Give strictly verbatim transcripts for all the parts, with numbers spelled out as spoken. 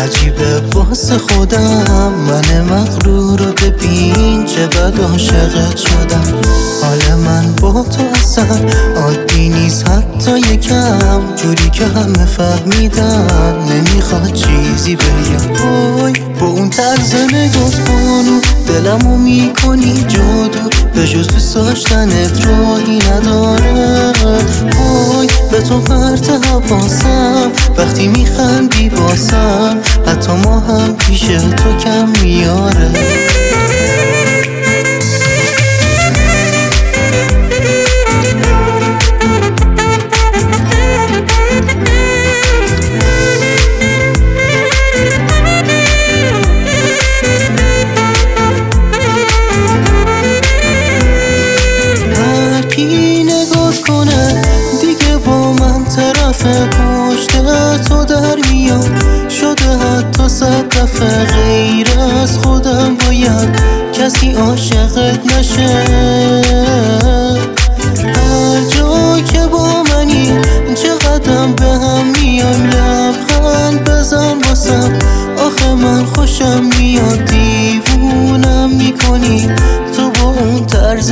عجیبه واسه خودم، من مغرور رو ببین چه بد عاشقت شدم. حال من با تو اصلا عادی نیست حتی یکم، جوری که همه فهمیدن نمیخواد چیزی بگم. وای با اون طرز نگات بانو دلمو میکنی جادو، به جز دوست داشتنت راهی نداره. وای به تو پرت حواسم وقتی میخندی باسم، حتی ما هم پیش تو کم میاره. پشت تو در میام شده حتی صد دفعه، غیر از خودم باید کسی عاشقت نشه. هر جا که با منی چقدرم به هم میایم، لبخند بزن واسم آخه من خوشم میاد. دیوونم میکنی تو با اون طرز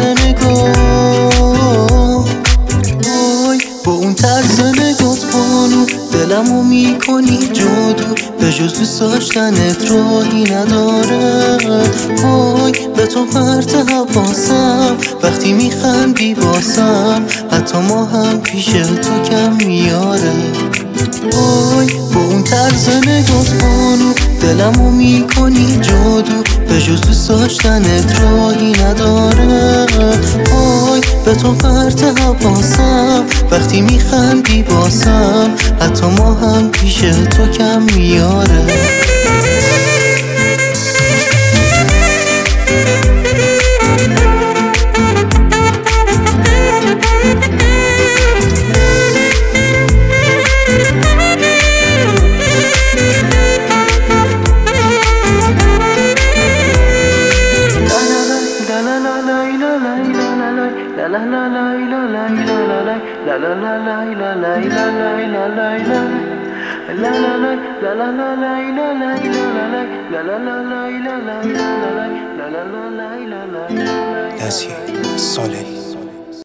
نگاه، با اون طرز نگات بانو دلمو میکنی جادو، به جز دوست داشتنت راهی نداره. وای به تو پرت حواسم وقتی میخندی باسم، حتی ما هم پیش تو کم میاره. وای با اون طرز نگات بانو دلمو میکنی جادو، به جز دوست داشتنت راهی نداره. وای به تو پرت حواسم وقتی میخندی باسم، حتی ما هم پیش تو کم میاره. That's you, solid.